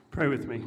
Pray with me.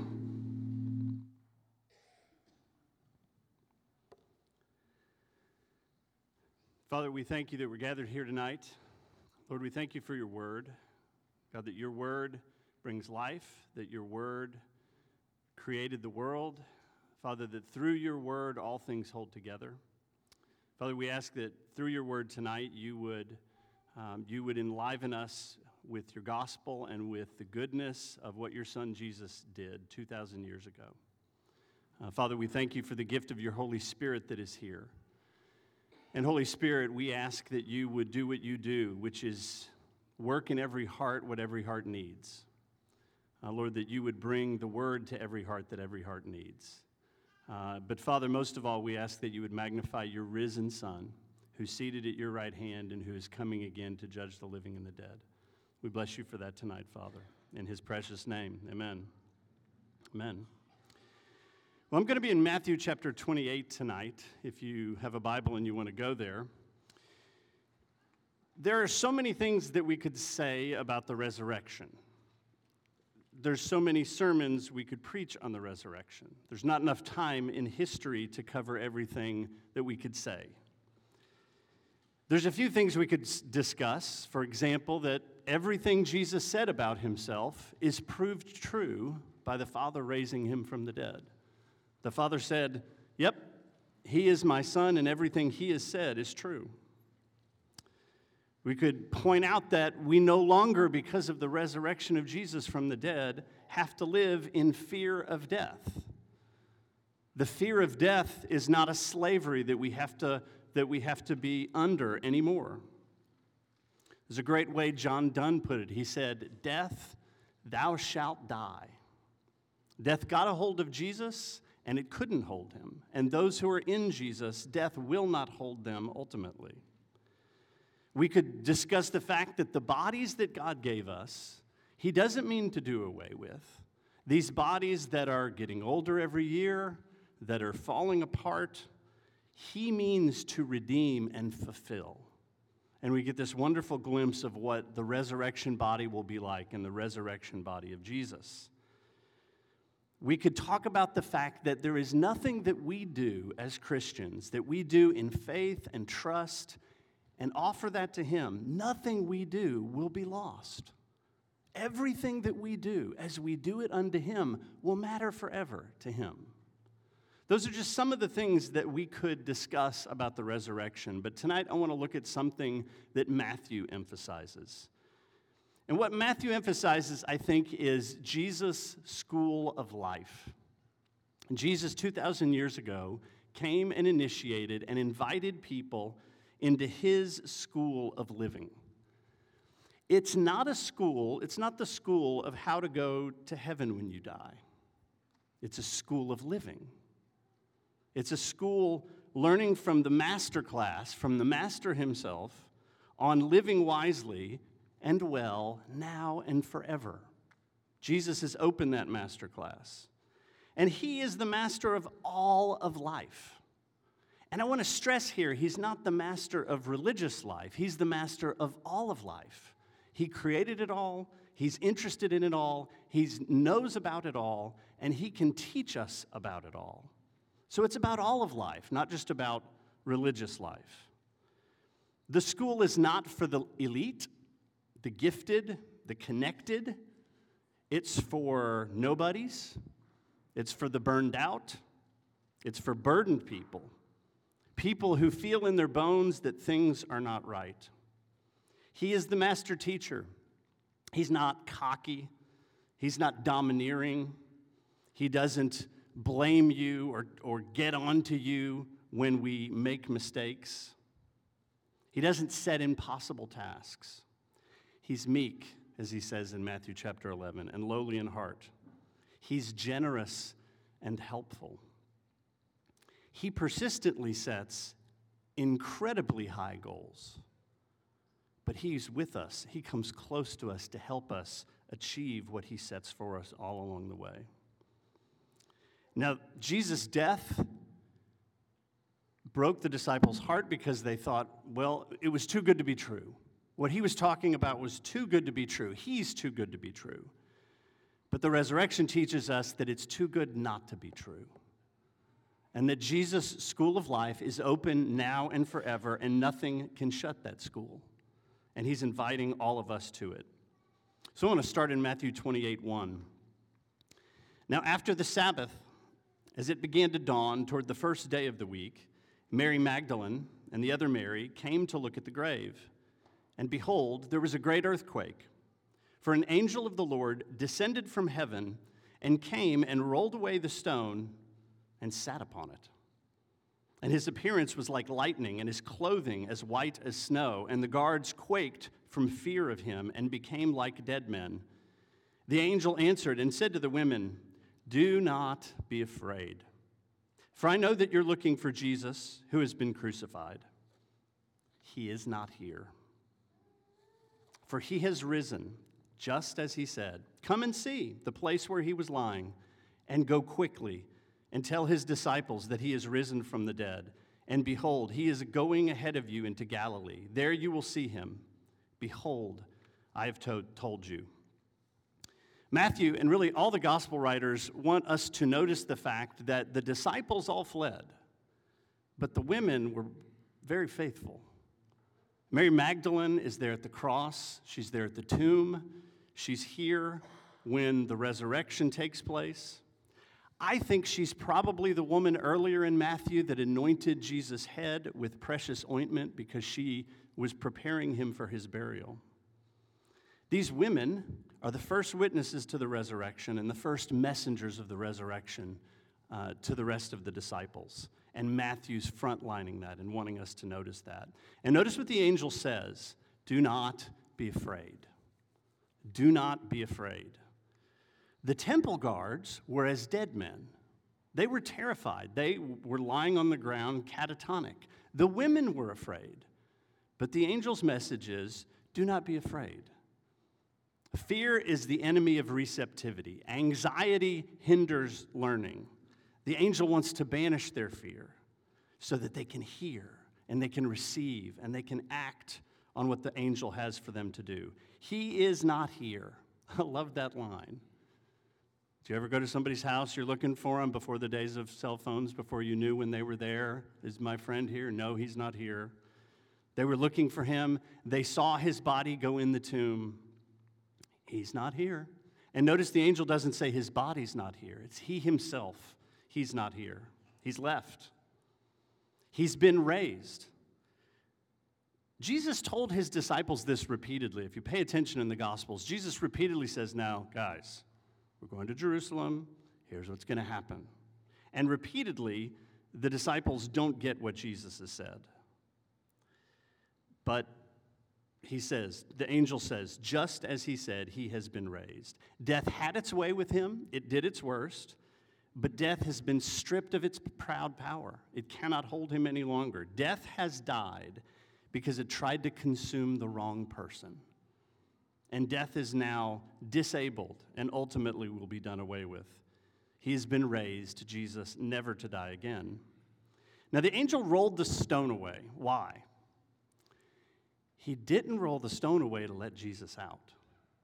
Father, we thank you that we're gathered here tonight. Lord, we thank you for your word. God, that your word brings life, that your word created the world. Father, that through your word all things hold together. Father, we ask that through your word tonight you would enliven us with your gospel and with the goodness of what your son Jesus did 2,000 years ago. Father, we thank you for the gift of your Holy Spirit that is here. And Holy Spirit, we ask that you would do what you do, which is work in every heart what every heart needs. Lord, that you would bring the word to every heart that every heart needs. But Father, most of all, we ask that you would magnify your risen Son, who's seated at your right hand and who is coming again to judge the living and the dead. We bless you for that tonight, Father, in his precious name. Amen. Amen. Well, I'm going to be in Matthew chapter 28 tonight, if you have a Bible and you want to go there. There are so many things that we could say about the resurrection. There's so many sermons we could preach on the resurrection. There's not enough time in history to cover everything that we could say. There's a few things we could discuss. For example, that everything Jesus said about himself is proved true by the Father raising him from the dead. The Father said, yep, he is my Son, and everything he has said is true. We could point out that we no longer, because of the resurrection of Jesus from the dead, have to live in fear of death. The fear of death is not a slavery that we have to be under anymore. There's a great way John Donne put it. He said, "Death, thou shalt die." Death got a hold of Jesus, and it couldn't hold him. And those who are in Jesus, death will not hold them ultimately. We could discuss the fact that the bodies that God gave us, he doesn't mean to do away with. These bodies that are getting older every year, that are falling apart, he means to redeem and fulfill. And we get this wonderful glimpse of what the resurrection body will be like in the resurrection body of Jesus. We could talk about the fact that there is nothing that we do as Christians, that we do in faith and trust and offer that to him. Nothing we do will be lost. Everything that we do, as we do it unto him, will matter forever to him. Those are just some of the things that we could discuss about the resurrection. But tonight I want to look at something that Matthew emphasizes. And what Matthew emphasizes, I think, is Jesus' school of life. Jesus, 2,000 years ago, came and initiated and invited people into his school of living. It's not the school of how to go to heaven when you die. It's a school of living. It's a school learning from the master class, from the master himself, on living wisely and well, now and forever. Jesus has opened that master class. And he is the master of all of life. And I want to stress here, he's not the master of religious life. He's the master of all of life. He created it all. He's interested in it all. He knows about it all. And he can teach us about it all. So it's about all of life, not just about religious life. The school is not for the elite, the gifted, the connected. It's for nobodies. It's for the burned out. It's for burdened people. People who feel in their bones that things are not right. He is the master teacher. He's not cocky. He's not domineering. He doesn't blame you or get onto you when we make mistakes. He doesn't set impossible tasks. He's meek, as he says in Matthew chapter 11, and lowly in heart. He's generous and helpful. He persistently sets incredibly high goals, but he's with us. He comes close to us to help us achieve what he sets for us all along the way. Now, Jesus' death broke the disciples' heart because they thought, well, it was too good to be true. What he was talking about was too good to be true. He's too good to be true. But the resurrection teaches us that it's too good not to be true, and that Jesus' school of life is open now and forever, and nothing can shut that school. And he's inviting all of us to it. So I want to start in Matthew 28:1. Now after the Sabbath, as it began to dawn toward the first day of the week, Mary Magdalene and the other Mary came to look at the grave. And behold, there was a great earthquake. For an angel of the Lord descended from heaven and came and rolled away the stone and sat upon it. And his appearance was like lightning, and his clothing as white as snow. And the guards quaked from fear of him and became like dead men. The angel answered and said to the women, "Do not be afraid, for I know that you're looking for Jesus who has been crucified. He is not here, for he has risen, just as he said. Come and see the place where he was lying, and go quickly and tell his disciples that he is risen from the dead. And behold, he is going ahead of you into Galilee. There you will see him. Behold, I have told you." Matthew, and really all the gospel writers, want us to notice the fact that the disciples all fled, but the women were very faithful. Mary Magdalene is there at the cross. She's there at the tomb. She's here when the resurrection takes place. I think she's probably the woman earlier in Matthew that anointed Jesus' head with precious ointment because she was preparing him for his burial. These women are the first witnesses to the resurrection and the first messengers of the resurrection to the rest of the disciples. And Matthew's frontlining that and wanting us to notice that. And notice what the angel says: do not be afraid. Do not be afraid. The temple guards were as dead men. They were terrified. They were lying on the ground catatonic. The women were afraid. But the angel's message is, do not be afraid. Fear is the enemy of receptivity. Anxiety hinders learning. The angel wants to banish their fear so that they can hear and they can receive and they can act on what the angel has for them to do. He is not here. I love that line. Did you ever go to somebody's house, you're looking for them before the days of cell phones, before you knew when they were there? Is my friend here? No, he's not here. They were looking for him. They saw his body go in the tomb. He's not here. And notice the angel doesn't say his body's not here. It's he himself. He's not here. He's left. He's been raised. Jesus told his disciples this repeatedly. If you pay attention in the Gospels, Jesus repeatedly says, now, guys, we're going to Jerusalem. Here's what's going to happen. And repeatedly, the disciples don't get what Jesus has said. But he says, the angel says, just as he said, he has been raised. Death had its way with him. It did its worst. But death has been stripped of its proud power. It cannot hold him any longer. Death has died because it tried to consume the wrong person. And death is now disabled and ultimately will be done away with. He has been raised, Jesus, never to die again. Now the angel rolled the stone away. Why? He didn't roll the stone away to let Jesus out.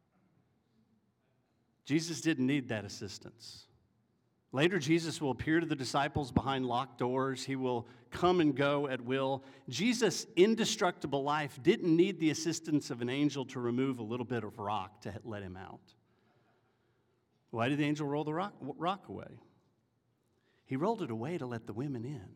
Jesus didn't need that assistance. Later, Jesus will appear to the disciples behind locked doors. He will come and go at will. Jesus' indestructible life didn't need the assistance of an angel to remove a little bit of rock to let him out. Why did the angel roll the rock away? He rolled it away to let the women in,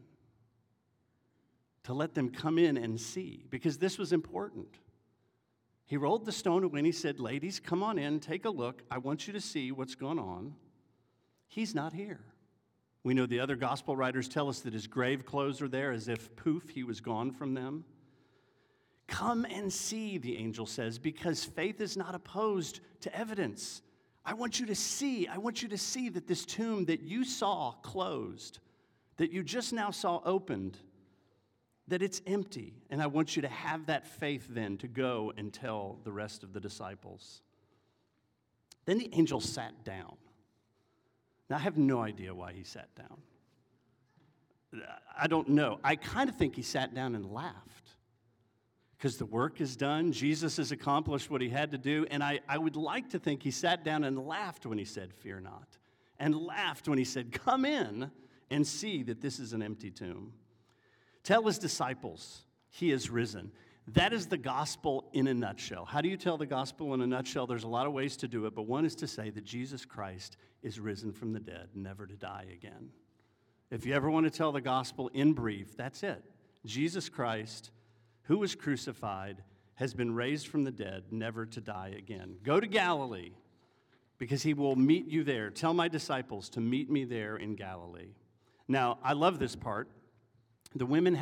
to let them come in and see, because this was important. He rolled the stone away and he said, ladies, come on in, take a look. I want you to see what's going on. He's not here. We know the other gospel writers tell us that his grave clothes are there as if, poof, he was gone from them. Come and see, the angel says, because faith is not opposed to evidence. I want you to see. I want you to see that this tomb that you saw closed, that you just now saw opened, that it's empty. And I want you to have that faith then to go and tell the rest of the disciples. Then the angel sat down. Now, I have no idea why he sat down. I don't know. I kind of think he sat down and laughed. because the work is done. Jesus has accomplished what he had to do. And I would like to think he sat down and laughed when he said, "Fear not," and laughed when he said, "Come in and see that this is an empty tomb." Tell his disciples he is risen. That is the gospel in a nutshell. How do you tell the gospel in a nutshell? There's a lot of ways to do it, but one is to say that Jesus Christ is risen from the dead, never to die again. If you ever want to tell the gospel in brief, that's it. Jesus Christ, who was crucified, has been raised from the dead, never to die again. Go to Galilee, because he will meet you there. Tell my disciples to meet me there in Galilee. Now, I love this part. The women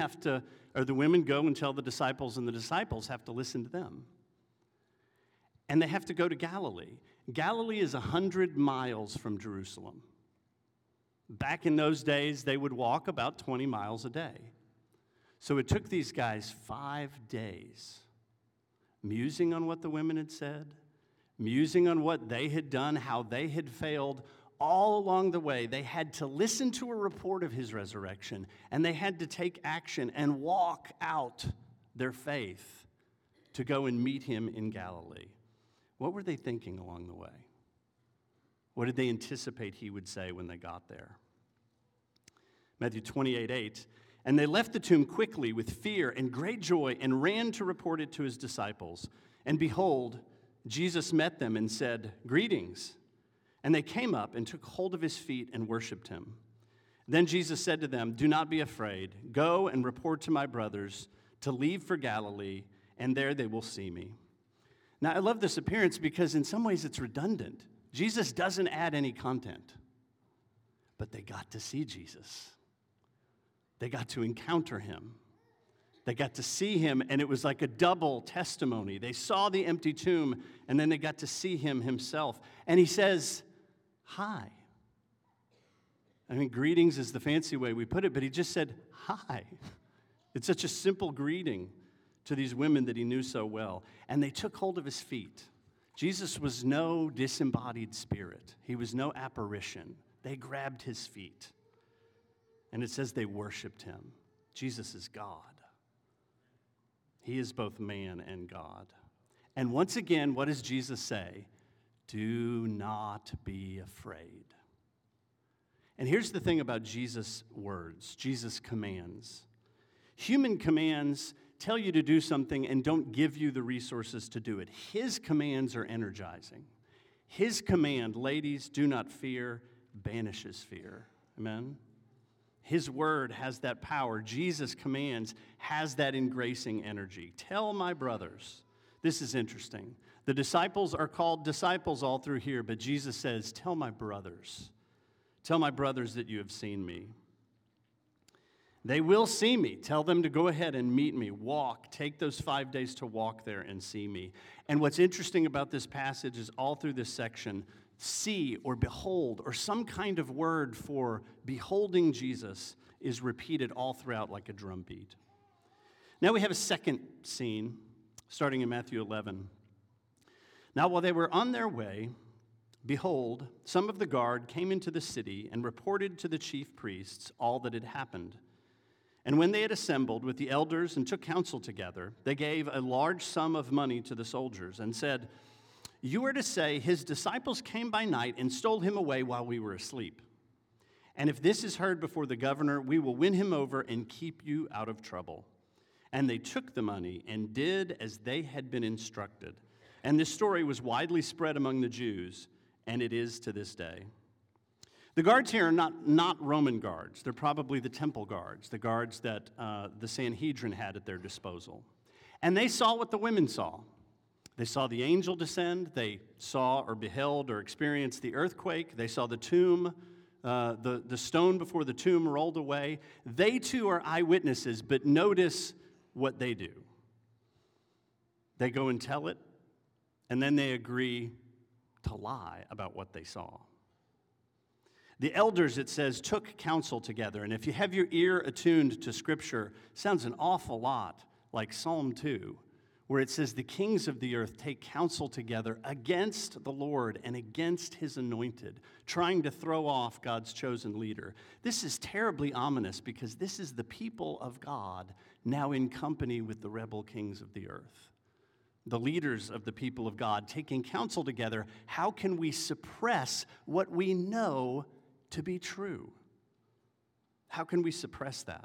go and tell the disciples, and the disciples have to listen to them. And they have to go to Galilee. Galilee is 100 miles from Jerusalem. Back in those days, they would walk about 20 miles a day. So it took these guys 5 days, musing on what the women had said, musing on what they had done, how they had failed. All along the way, they had to listen to a report of his resurrection, and they had to take action and walk out their faith to go and meet him in Galilee. What were they thinking along the way? What did they anticipate he would say when they got there? Matthew 28:8, and they left the tomb quickly with fear and great joy and ran to report it to his disciples. And behold, Jesus met them and said, "Greetings." And they came up and took hold of his feet and worshiped him. Then Jesus said to them, "Do not be afraid. Go and report to my brothers to leave for Galilee, and there they will see me." Now, I love this appearance because in some ways it's redundant. Jesus doesn't add any content, but they got to see Jesus. They got to encounter him. They got to see him, and it was like a double testimony. They saw the empty tomb, and then they got to see him himself. And he says, "Hi." I mean, greetings is the fancy way we put it, but he just said, "Hi." It's such a simple greeting to these women that he knew so well. And they took hold of his feet. Jesus was no disembodied spirit. He was no apparition. They grabbed his feet. And it says they worshiped him. Jesus is God. He is both man and God. And once again, what does Jesus say? Do not be afraid. And here's the thing about Jesus' words, Jesus' commands. Human commands tell you to do something and don't give you the resources to do it. His commands are energizing. His command, ladies, do not fear, banishes fear. Amen? His word has that power. Jesus' commands has that engracing energy. Tell my brothers. This is interesting. The disciples are called disciples all through here, but Jesus says, tell my brothers. Tell my brothers that you have seen me. They will see me. Tell them to go ahead and meet me. Walk. Take those 5 days to walk there and see me. And what's interesting about this passage is all through this section, see or behold or some kind of word for beholding Jesus is repeated all throughout like a drumbeat. Now we have a second scene starting in Matthew 11. Now while they were on their way, behold, some of the guard came into the city and reported to the chief priests all that had happened. And when they had assembled with the elders and took counsel together, they gave a large sum of money to the soldiers and said, "You are to say, his disciples came by night and stole him away while we were asleep. And if this is heard before the governor, we will win him over and keep you out of trouble." And they took the money and did as they had been instructed. And this story was widely spread among the Jews, and it is to this day. The guards here are not Roman guards. They're probably the temple guards, the guards that the Sanhedrin had at their disposal. And they saw what the women saw. They saw the angel descend. They saw or beheld or experienced the earthquake. They saw the tomb, the stone before the tomb rolled away. They too are eyewitnesses, but notice what they do. They go and tell it, and then they agree to lie about what they saw. The elders, it says, took counsel together. And if you have your ear attuned to Scripture, it sounds an awful lot like Psalm 2, where it says, the kings of the earth take counsel together against the Lord and against his anointed, trying to throw off God's chosen leader. This is terribly ominous because this is the people of God now in company with the rebel kings of the earth. The leaders of the people of God taking counsel together, how can we suppress what we know to be true? How can we suppress that?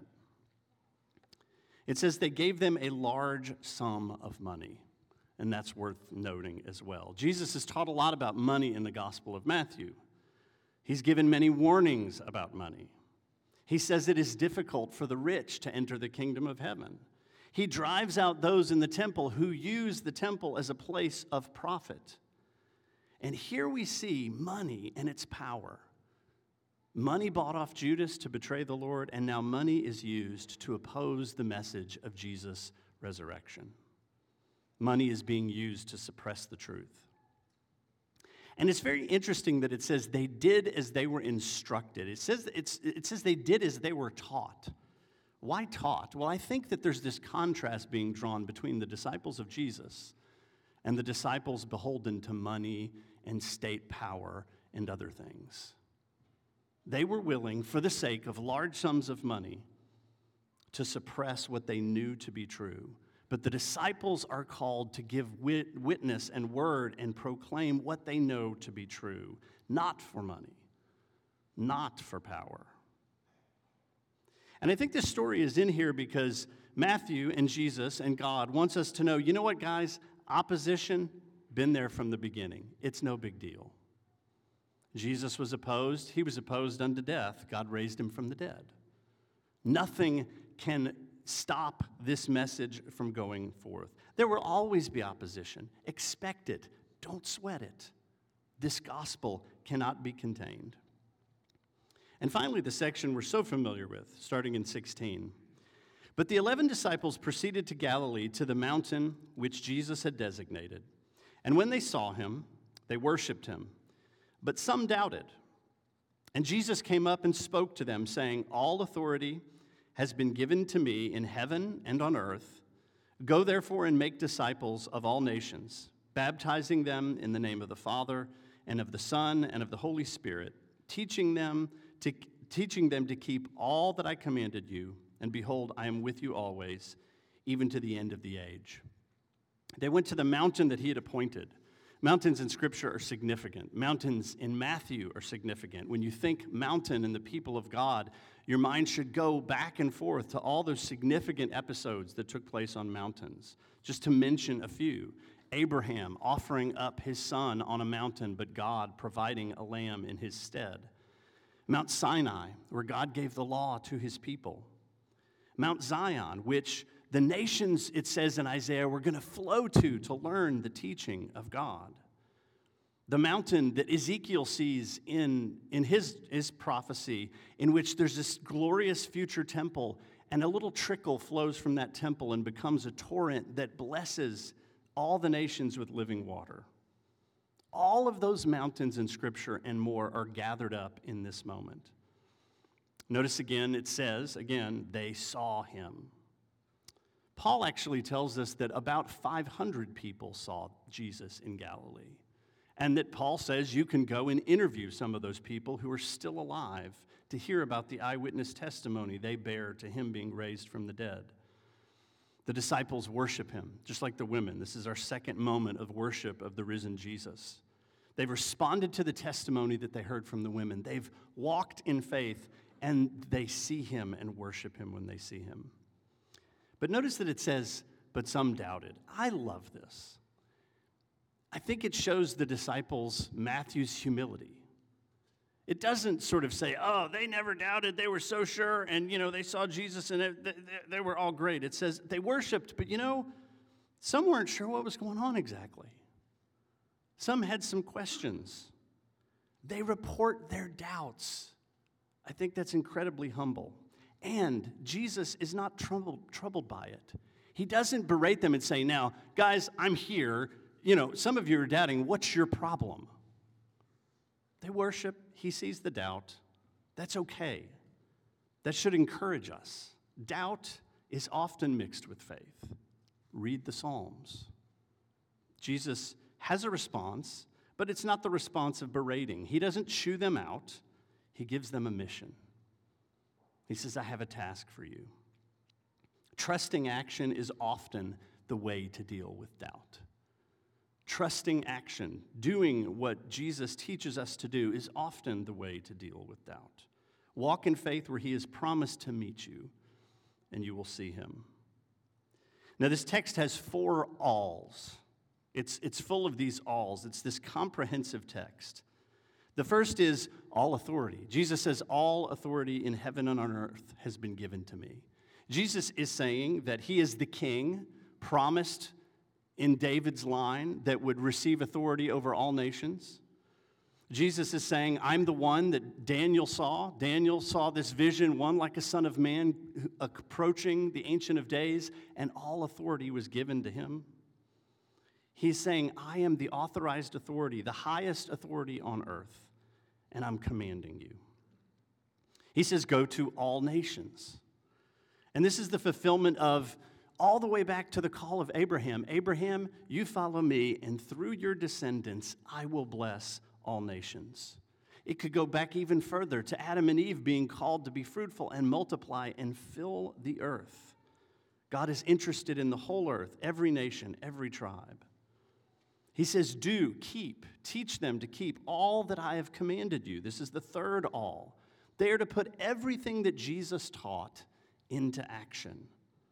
It says they gave them a large sum of money, and that's worth noting as well. Jesus has taught a lot about money in the Gospel of Matthew. He's given many warnings about money. He says it is difficult for the rich to enter the kingdom of heaven. He drives out those in the temple who use the temple as a place of profit. And here we see money and its power. Money bought off Judas to betray the Lord, and now money is used to oppose the message of Jesus' resurrection. Money is being used to suppress the truth. And it's very interesting that it says they did as they were instructed. It says they did as they were taught. Why taught? Well, I think that there's this contrast being drawn between the disciples of Jesus and the disciples beholden to money and state power and other things. They were willing, for the sake of large sums of money, to suppress what they knew to be true. But the disciples are called to give witness and word and proclaim what they know to be true, not for money, not for power. And I think this story is in here because Matthew and Jesus and God wants us to know, you know what, guys? Opposition, been there from the beginning. It's no big deal. Jesus was opposed. He was opposed unto death. God raised him from the dead. Nothing can stop this message from going forth. There will always be opposition. Expect it. Don't sweat it. This gospel cannot be contained. And finally, the section we're so familiar with, starting in 16. But the 11 disciples proceeded to Galilee, to the mountain which Jesus had designated. And when they saw him, they worshiped him. But some doubted. And Jesus came up and spoke to them, saying, all authority has been given to me in heaven and on earth. Go therefore and make disciples of all nations, baptizing them in the name of the Father and of the Son and of the Holy Spirit, teaching them to keep all that I commanded you. And behold, I am with you always, even to the end of the age. They went to the mountain that he had appointed. Mountains in Scripture are significant. Mountains in Matthew are significant. When you think mountain and the people of God, your mind should go back and forth to all those significant episodes that took place on mountains. Just to mention a few. Abraham offering up his son on a mountain, but God providing a lamb in his stead. Mount Sinai, where God gave the law to his people. Mount Zion, which the nations, it says in Isaiah, were going to flow to learn the teaching of God. The mountain that Ezekiel sees in his prophecy, in which there's this glorious future temple, and a little trickle flows from that temple and becomes a torrent that blesses all the nations with living water. All of those mountains in Scripture and more are gathered up in this moment. Notice again, it says, again, they saw him. Paul actually tells us that about 500 people saw Jesus in Galilee. And that Paul says you can go and interview some of those people who are still alive to hear about the eyewitness testimony they bear to him being raised from the dead. The disciples worship him, just like the women. This is our second moment of worship of the risen Jesus. They've responded to the testimony that they heard from the women. They've walked in faith, and they see him and worship him when they see him. But notice that it says, but some doubted. I love this. I think it shows the disciples Matthew's humility. It doesn't sort of say, oh, they never doubted, they were so sure, and, they saw Jesus, and they were all great. It says they worshiped, but, some weren't sure what was going on exactly. Some had some questions. They report their doubts. I think that's incredibly humble. And Jesus is not troubled by it. He doesn't berate them and say, now, guys, I'm here. Some of you are doubting. What's your problem? They worship. He sees the doubt. That's okay. That should encourage us. Doubt is often mixed with faith. Read the Psalms. Jesus has a response, but it's not the response of berating. He doesn't chew them out. He gives them a mission. He says, I have a task for you. Trusting action is often the way to deal with doubt. Trusting action, doing what Jesus teaches us to do, is often the way to deal with doubt. Walk in faith where he has promised to meet you, and you will see him. Now, this text has 4 alls. It's full of these alls. It's this comprehensive text. The first is all authority. Jesus says, all authority in heaven and on earth has been given to me. Jesus is saying that he is the king promised in David's line that would receive authority over all nations. Jesus is saying, I'm the one that Daniel saw. Daniel saw this vision, one like a son of man approaching the Ancient of Days, and all authority was given to him. He's saying, I am the authorized authority, the highest authority on earth, and I'm commanding you. He says, go to all nations. And this is the fulfillment of all the way back to the call of Abraham. Abraham, you follow me, and through your descendants, I will bless all nations. It could go back even further to Adam and Eve being called to be fruitful and multiply and fill the earth. God is interested in the whole earth, every nation, every tribe. He says, teach them to keep all that I have commanded you. This is the third all. They are to put everything that Jesus taught into action.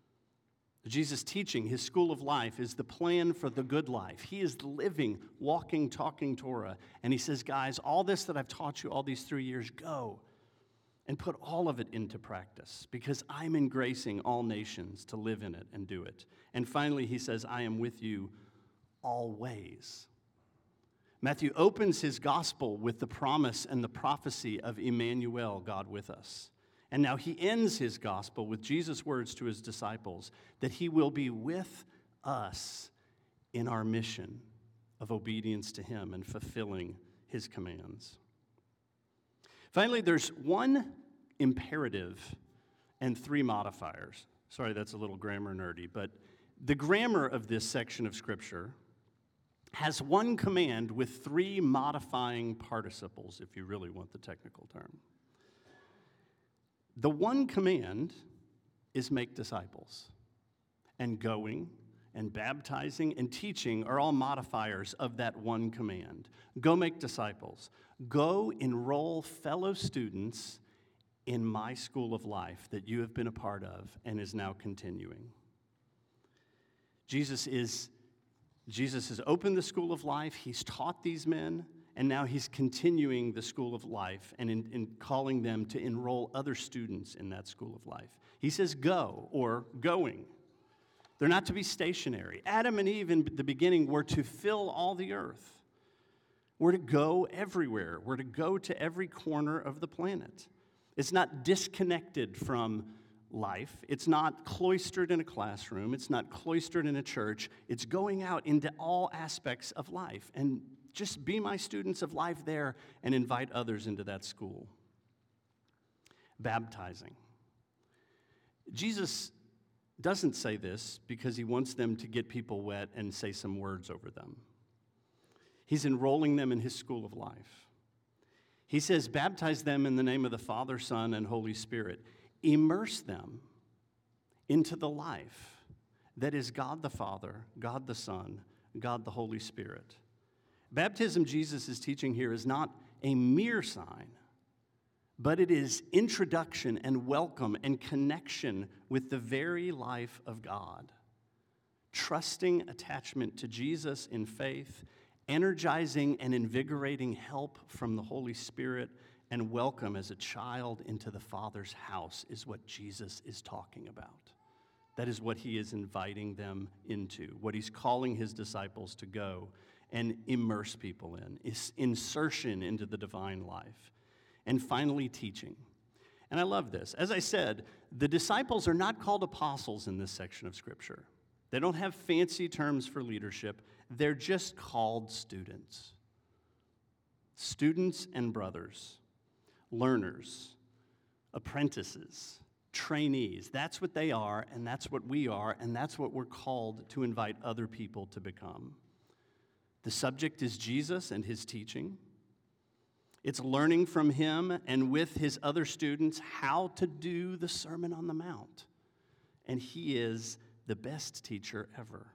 Jesus' teaching, his school of life, is the plan for the good life. He is the living, walking, talking Torah. And he says, guys, all this that I've taught you all these 3 years, go and put all of it into practice, because I'm engracing all nations to live in it and do it. And finally, he says, I am with you always. Matthew opens his gospel with the promise and the prophecy of Emmanuel, God with us. And now he ends his gospel with Jesus' words to his disciples that he will be with us in our mission of obedience to him and fulfilling his commands. Finally, there's one imperative and 3 modifiers. Sorry, that's a little grammar nerdy, but the grammar of this section of Scripture has one command with 3 modifying participles, if you really want the technical term. The one command is make disciples. And going and baptizing and teaching are all modifiers of that one command. Go make disciples. Go enroll fellow students in my school of life that you have been a part of and is now continuing. Jesus has opened the school of life. He's taught these men. And now he's continuing the school of life and in calling them to enroll other students in that school of life. He says go, or going. They're not to be stationary. Adam and Eve in the beginning were to fill all the earth. We're to go everywhere. We're to go to every corner of the planet. It's not disconnected from life. It's not cloistered in a classroom. It's not cloistered in a church. It's going out into all aspects of life. And just be my students of life there and invite others into that school. Baptizing. Jesus doesn't say this because he wants them to get people wet and say some words over them. He's enrolling them in his school of life. He says, baptize them in the name of the Father, Son, and Holy Spirit. Immerse them into the life that is God the Father, God the Son, God the Holy Spirit. Baptism, Jesus is teaching here, is not a mere sign, but it is introduction and welcome and connection with the very life of God. Trusting attachment to Jesus in faith, energizing and invigorating help from the Holy Spirit, and welcome as a child into the Father's house is what Jesus is talking about. That is what he is inviting them into, what he's calling his disciples to go and immerse people in, is insertion into the divine life. And finally, teaching. And I love this. As I said, the disciples are not called apostles in this section of Scripture. They don't have fancy terms for leadership. They're just called students. Students and brothers, learners, apprentices, trainees. That's what they are, and that's what we are, and that's what we're called to invite other people to become. The subject is Jesus and his teaching. It's learning from him and with his other students how to do the Sermon on the Mount. and he is the best teacher ever.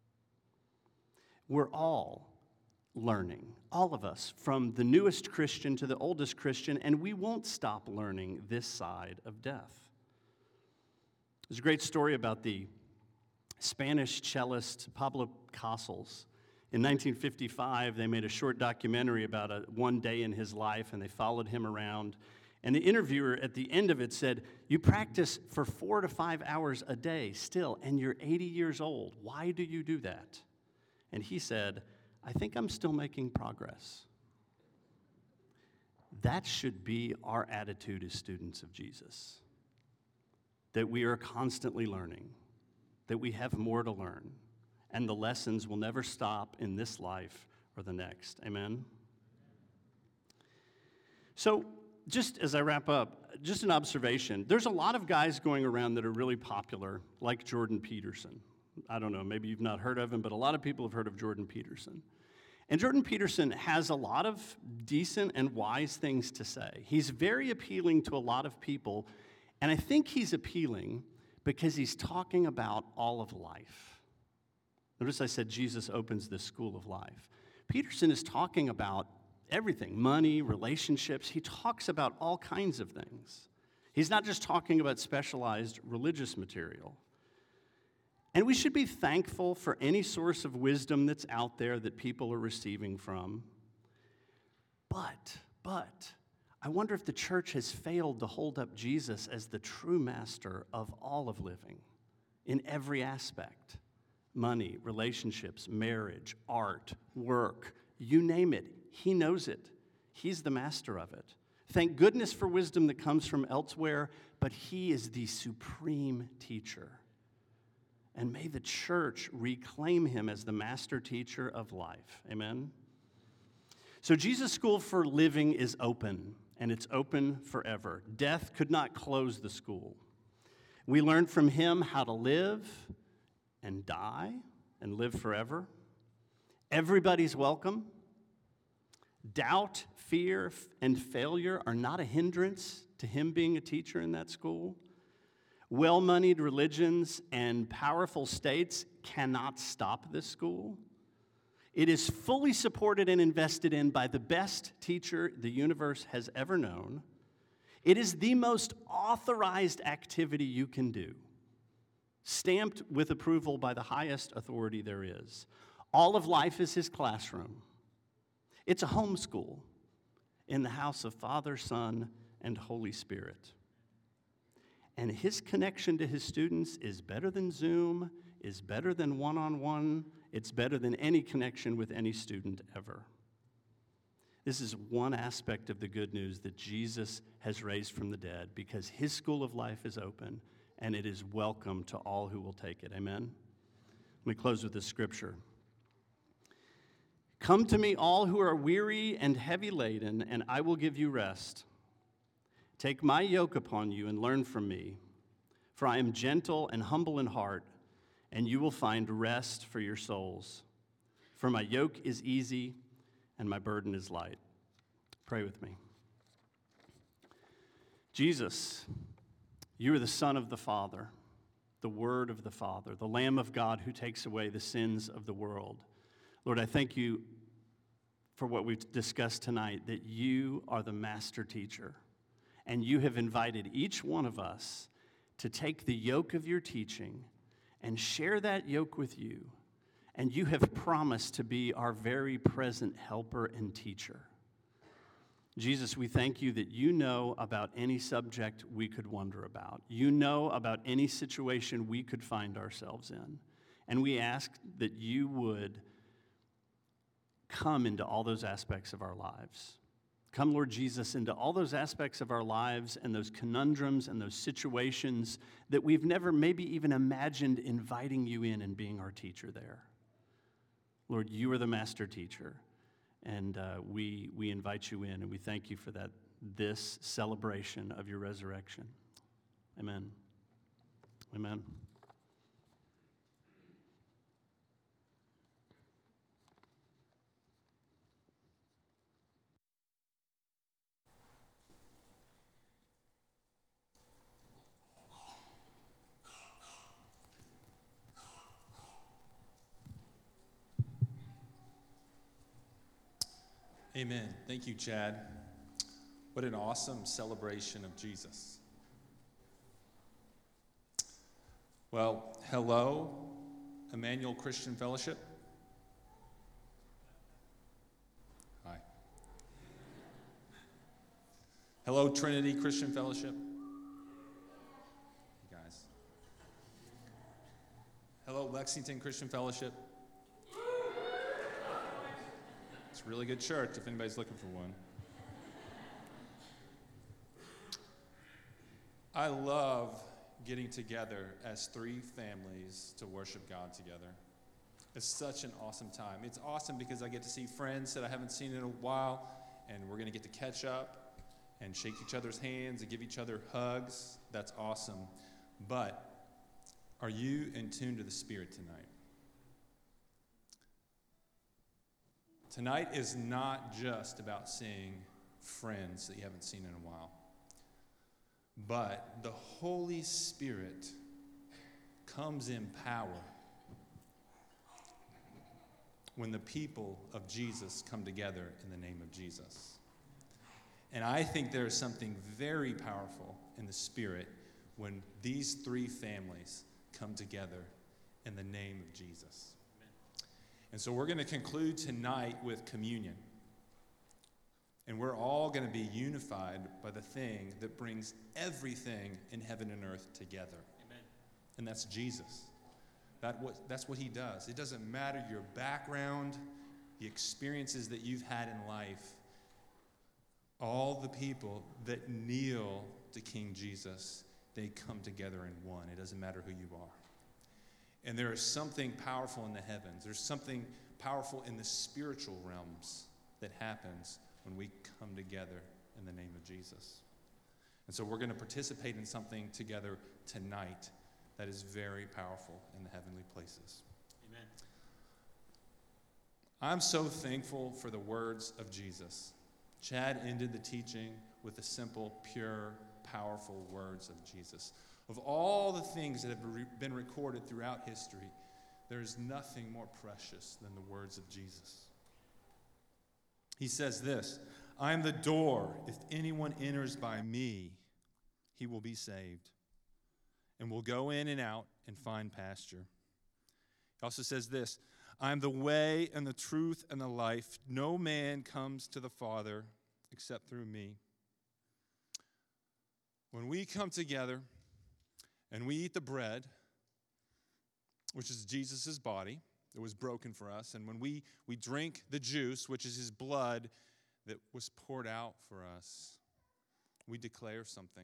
We're all learning, all of us, from the newest Christian to the oldest Christian, and we won't stop learning this side of death. There's a great story about the Spanish cellist Pablo Casals. In 1955, they made a short documentary about one day in his life, and they followed him around. And the interviewer at the end of it said, "You practice for 4 to 5 hours a day still, and you're 80 years old. Why do you do that?" And he said, "I think I'm still making progress." That should be our attitude as students of Jesus, that we are constantly learning, that we have more to learn, and the lessons will never stop in this life or the next. Amen? So, just as I wrap up, just an observation. There's a lot of guys going around that are really popular, like Jordan Peterson. I don't know, maybe you've not heard of him, but a lot of people have heard of Jordan Peterson. And Jordan Peterson has a lot of decent and wise things to say. He's very appealing to a lot of people, and I think he's appealing because he's talking about all of life. Notice I said Jesus opens this school of life. Peterson is talking about everything, money, relationships. He talks about all kinds of things. He's not just talking about specialized religious material. And we should be thankful for any source of wisdom that's out there that people are receiving from. But, I wonder if the church has failed to hold up Jesus as the true master of all of living in every aspect. Money, relationships, marriage, art, work, you name it. He knows it. He's the master of it. Thank goodness for wisdom that comes from elsewhere, but he is the supreme teacher. And may the church reclaim him as the master teacher of life. Amen? So Jesus' school for living is open, and it's open forever. Death could not close the school. We learn from him how to live and die and live forever. Everybody's welcome. Doubt, fear, and failure are not a hindrance to him being a teacher in that school. Well-moneyed religions and powerful states cannot stop this school. It is fully supported and invested in by the best teacher the universe has ever known. It is the most authorized activity you can do, stamped with approval by the highest authority there is. All of life is his classroom. It's a homeschool in the house of Father, Son, and Holy Spirit. And his connection to his students is better than Zoom, is better than one-on-one. It's better than any connection with any student ever. This is one aspect of the good news that Jesus has raised from the dead, because his school of life is open and it is welcome to all who will take it. Amen? Let me close with this scripture. Come to me, all who are weary and heavy laden, and I will give you rest. Take my yoke upon you and learn from me, for I am gentle and humble in heart, and you will find rest for your souls. For my yoke is easy and my burden is light. Pray with me. Jesus, you are the Son of the Father, the Word of the Father, the Lamb of God who takes away the sins of the world. Lord, I thank you for what we've discussed tonight, that you are the master teacher, and you have invited each one of us to take the yoke of your teaching and share that yoke with you. And you have promised to be our very present helper and teacher. Jesus, we thank you that you know about any subject we could wonder about. You know about any situation we could find ourselves in. And we ask that you would come into all those aspects of our lives. Come, Lord Jesus, into all those aspects of our lives and those conundrums and those situations that we've never maybe even imagined inviting you in and being our teacher there. Lord, you are the master teacher, and we invite you in, and we thank you for that, this celebration of your resurrection. Amen. Amen. Amen. Thank you, Chad. What an awesome celebration of Jesus. Well, hello, Emmanuel Christian Fellowship. Hi. Hello, Trinity Christian Fellowship. You guys. Hello, Lexington Christian Fellowship. It's a really good church if anybody's looking for one. I love getting together as three families to worship God together. It's such an awesome time. It's awesome because I get to see friends that I haven't seen in a while, and we're going to get to catch up and shake each other's hands and give each other hugs. That's awesome. But are you in tune to the Spirit tonight? Tonight is not just about seeing friends that you haven't seen in a while, but the Holy Spirit comes in power when the people of Jesus come together in the name of Jesus. And I think there is something very powerful in the Spirit when these three families come together in the name of Jesus. And so we're going to conclude tonight with communion. And we're all going to be unified by the thing that brings everything in heaven and earth together. Amen. And that's Jesus. That's what he does. It doesn't matter your background, the experiences that you've had in life. All the people that kneel to King Jesus, they come together in one. It doesn't matter who you are. And there is something powerful in the heavens. There's something powerful in the spiritual realms that happens when we come together in the name of Jesus. And so we're going to participate in something together tonight that is very powerful in the heavenly places. Amen. I'm so thankful for the words of Jesus. Chad ended the teaching with the simple, pure, powerful words of Jesus. Of all the things that have been recorded throughout history, there is nothing more precious than the words of Jesus. He says this, "I am the door. If anyone enters by me, he will be saved and will go in and out and find pasture." He also says this, "I am the way and the truth and the life. No man comes to the Father except through me." When we come together and we eat the bread, which is Jesus' body that was broken for us, and when we drink the juice, which is his blood that was poured out for us, we declare something.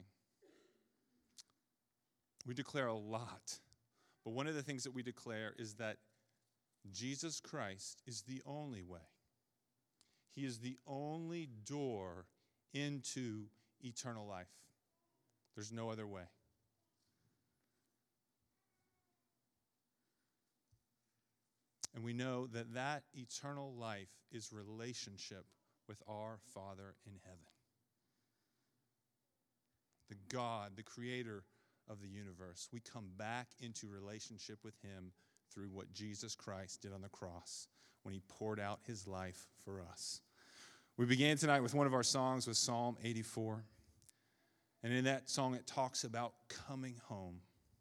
We declare a lot. But one of the things that we declare is that Jesus Christ is the only way. He is the only door into eternal life. There's no other way. And we know that that eternal life is relationship with our Father in heaven. The God, the creator of the universe. We come back into relationship with him through what Jesus Christ did on the cross when he poured out his life for us. We began tonight with one of our songs with Psalm 84. And in that song it talks about coming home.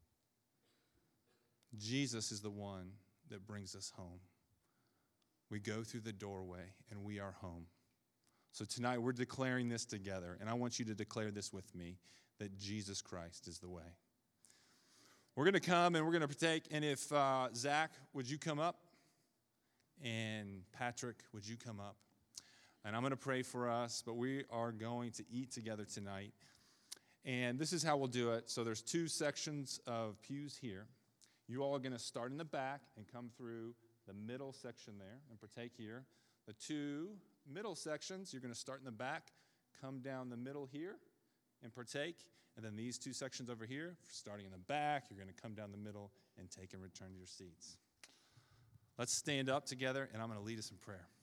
Jesus is the one that brings us home. We go through the doorway and we are home. So tonight we're declaring this together, and I want you to declare this with me, that Jesus Christ is the way. We're going to come and we're going to partake, and if Zach, would you come up? And Patrick, would you come up? And I'm going to pray for us, but we are going to eat together tonight. And this is how we'll do it. So there's two sections of pews here. You all are going to start in the back and come through the middle section there and partake here. The two middle sections, you're going to start in the back, come down the middle here and partake. And then these two sections over here, starting in the back, you're going to come down the middle and take and return to your seats. Let's stand up together, and I'm going to lead us in prayer.